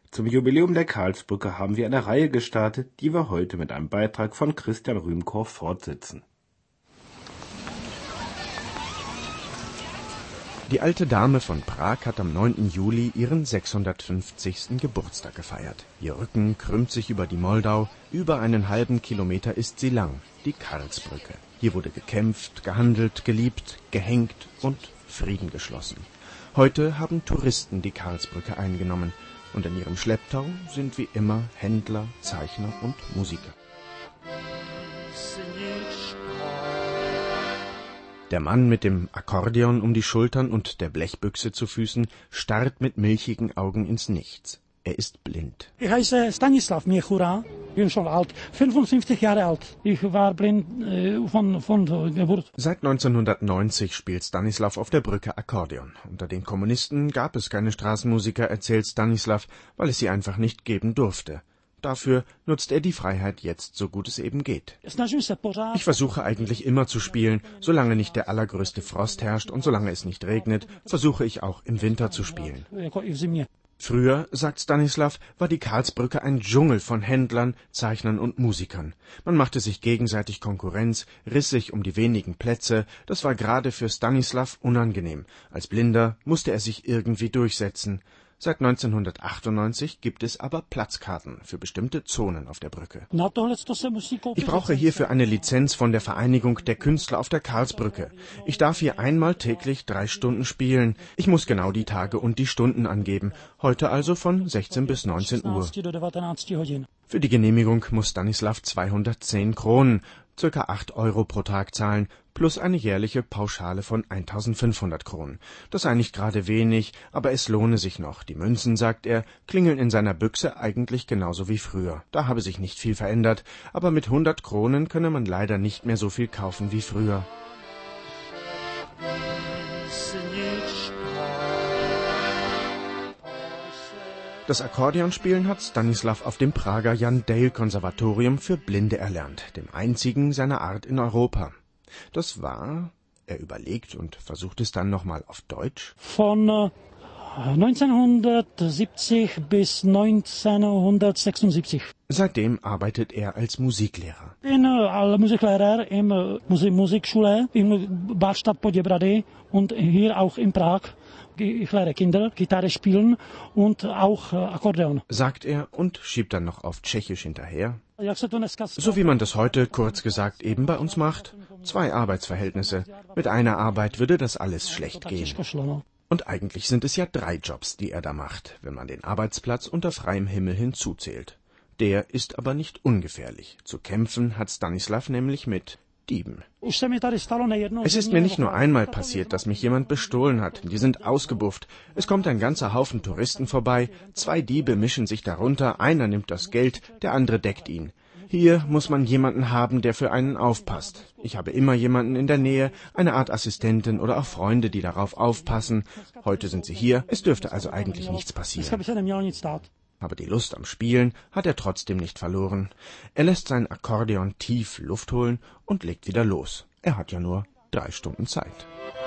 Zum Jubiläum der Karlsbrücke haben wir eine Reihe gestartet, die wir heute mit einem Beitrag von Christian Rühmkorff fortsetzen. Die alte Dame von Prag hat am 9. Juli ihren 650. Geburtstag gefeiert. Ihr Rücken krümmt sich über die Moldau, über einen halben Kilometer ist sie lang, die Karlsbrücke. Hier wurde gekämpft, gehandelt, geliebt, gehängt und Frieden geschlossen. Heute haben Touristen die Karlsbrücke eingenommen und in ihrem Schlepptau sind wie immer Händler, Zeichner und Musiker. Der Mann mit dem Akkordeon um die Schultern und der Blechbüchse zu Füßen starrt mit milchigen Augen ins Nichts. Er ist blind. Ich heiße Stanislav Miechura, bin schon alt, 55 Jahre alt. Ich war blind von Geburt. Seit 1990 spielt Stanislav auf der Brücke Akkordeon. Unter den Kommunisten gab es keine Straßenmusiker, erzählt Stanislav, weil es sie einfach nicht geben durfte. Dafür nutzt er die Freiheit jetzt, so gut es eben geht. Ich versuche eigentlich immer zu spielen. Solange nicht der allergrößte Frost herrscht und solange es nicht regnet, versuche ich auch im Winter zu spielen. Früher, sagt Stanislav, war die Karlsbrücke ein Dschungel von Händlern, Zeichnern und Musikern. Man machte sich gegenseitig Konkurrenz, riss sich um die wenigen Plätze. Das war gerade für Stanislav unangenehm. Als Blinder musste er sich irgendwie durchsetzen. Seit 1998 gibt es aber Platzkarten für bestimmte Zonen auf der Brücke. Ich brauche hierfür eine Lizenz von der Vereinigung der Künstler auf der Karlsbrücke. Ich darf hier einmal täglich 3 Stunden spielen. Ich muss genau die Tage und die Stunden angeben. Heute also von 16 bis 19 Uhr. Für die Genehmigung muss Stanislav 210 Kronen, ca. 8 Euro pro Tag zahlen, plus eine jährliche Pauschale von 1500 Kronen. Das sei nicht gerade wenig, aber es lohne sich noch. Die Münzen, sagt er, klingeln in seiner Büchse eigentlich genauso wie früher. Da habe sich nicht viel verändert, aber mit 100 Kronen könne man leider nicht mehr so viel kaufen wie früher. Das Akkordeonspielen hat Stanislav auf dem Prager Jan-Dale-Konservatorium für Blinde erlernt, dem einzigen seiner Art in Europa. Das war, er überlegt und versucht es dann nochmal auf Deutsch. Von 1970 bis 1976. Seitdem arbeitet er als Musiklehrer. Ich bin Musiklehrer in Musikschule in Bad Poděbrady und hier auch in Prag. Ich lehre Kinder Gitarre spielen und auch Akkordeon, sagt er und schiebt dann noch auf Tschechisch hinterher. So wie man das heute, kurz gesagt, eben bei uns macht. 2 Arbeitsverhältnisse. Mit einer Arbeit würde das alles schlecht gehen. Und eigentlich sind es ja 3 Jobs, die er da macht, wenn man den Arbeitsplatz unter freiem Himmel hinzuzählt. Der ist aber nicht ungefährlich. Zu kämpfen hat Stanislav nämlich mit Dieben. Es ist mir nicht nur einmal passiert, dass mich jemand bestohlen hat. Die sind ausgebufft. Es kommt ein ganzer Haufen Touristen vorbei. 2 Diebe mischen sich darunter. Einer nimmt das Geld, der andere deckt ihn. Hier muss man jemanden haben, der für einen aufpasst. Ich habe immer jemanden in der Nähe, eine Art Assistentin oder auch Freunde, die darauf aufpassen. Heute sind sie hier. Es dürfte also eigentlich nichts passieren. Aber die Lust am Spielen hat er trotzdem nicht verloren. Er lässt sein Akkordeon tief Luft holen und legt wieder los. Er hat ja nur 3 Stunden Zeit.